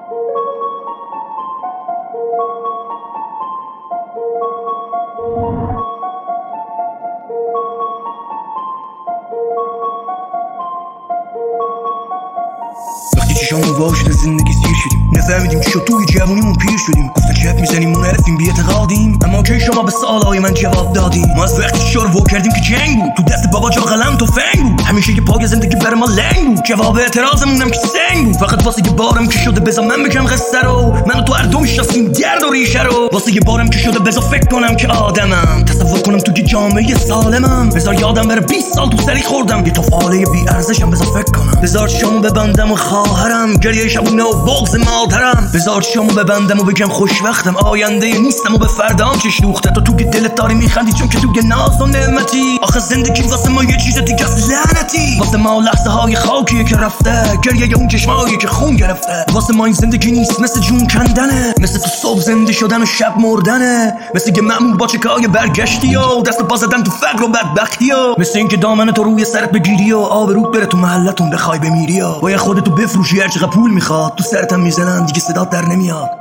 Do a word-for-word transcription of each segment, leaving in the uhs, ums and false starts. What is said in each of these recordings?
وقتی چشامون وا شد زندگی سیر شدیم، نفهمیدیم چی شد توی جوونیمون پیر شدیم. گفتن چپ میزنیم منحرفیم بی‌اعتقادیم، اما کی شما به سوالای من جواب دادیم؟ ما از وقتی چشا رو وا کردیم که جنگ بود، تو دست بابا جا قلم تفنگ بود. همیشه یه پای زندگی بر ما لنگ بود، جواب اعتراضمونم که سنگ بود. فقط واسه یه بارم که شده بذار من بگم قصه رو، من و تو هر دو میشناسیم درد و ریشه رو. واسه یه بارم که شده بذار فکر کنم که آدمم، تصور کنم تو یه جامعه سالمم. بذار یادم بره بیست سال تو سری خوردم یه توفاله بی ارزشم، بذار فکر کنم. بذار چشامو ببندم و خواهرم، گریه شبونه و بغض مادرم. بذار چشامو ببندم و بگم خوشوقتم، آینده نیستم و به فردام چش دوخته. تو تو که دلت داری میخندی چون که تو یه ناز و نعمتی. آخه زندگی واسه ما یه چیز دیگه است لعنتی. واسه ما لحظه های خاکیه که رفته، گریه اون چشمایی که خون گرفته. واسه ما این زندگی نیست مثل جون کندنه، مثل تو صبح زنده شدن و شب مردنه. مثل که مأمور با چکای برگشتی و دست پا زدن تو فقر و بدبختی و مثل اینکه دامن تو روی سرت بگیری و آبروت بره تو محلتون بخوای بمیری و باید خودتو بفروشی هرچقدر پول میخواد، تو سرتم میزنن دیگه صدات در نمیاد.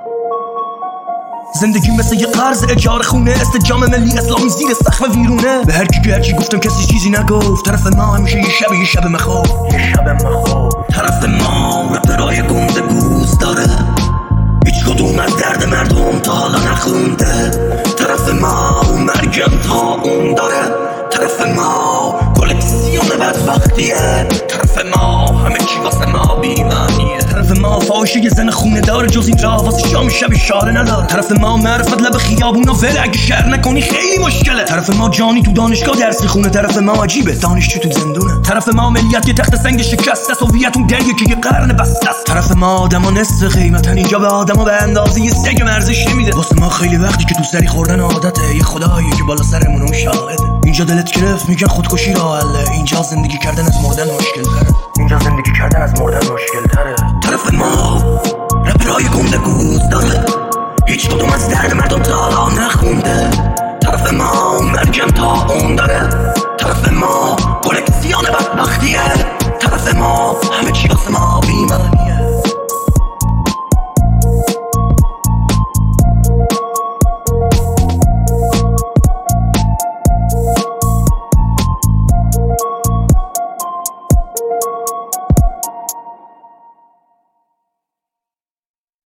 زندگی مثل یه قرض اجاره خونه، استجام ملی اسلامی زیر سقف ویرونه. به هر کی که هرچی گفتم کسی چیزی نگفت، طرف ما همیشه یه شب یه شب مخوف، یه شب مخوف. طرف ما رپرای گنده گوز داره، هیچ کدوم از درد مردم تا حالا نخونده. طرف ما مرگم تا اون داره، طرف ما کلکسیون بدبختیه. طرف ما همه چی واسه ما بیمانیه. طرف ما فاحشه یه زن خونه دار، جز این راه واسه شام شب اشاره نداره. طرف ما معرفت لب خیابونا ول، اگه شهر نکنی خیلی مشکله. طرف ما جانی تو دانشگاه درس میخونه، طرف ما عجیبه دانشجو تو زندونه. طرف ما ملیت یه تخت سنگ شکسته، سوویت اون دریه که یه قرن بسته است. طرف ما آدما نصف قیمتن، اینجا به آدما به اندازه یه سگ ارزش نمیده. واسه ما خیلی وقتی که تو سری خوردن عادته، یه خدایی که بالا سرمون اون شاهده. اینجا دلت گرفت میگن خودکشی راه حله، اینجا زندگی کردن از مردن مشکل تره. اینجا زندگی کردن از مردن مشکل تره. طرف ما رپرای گنده گوز داره، هیچ کدوم از درد مردم تا حالا نخونده. طرف ما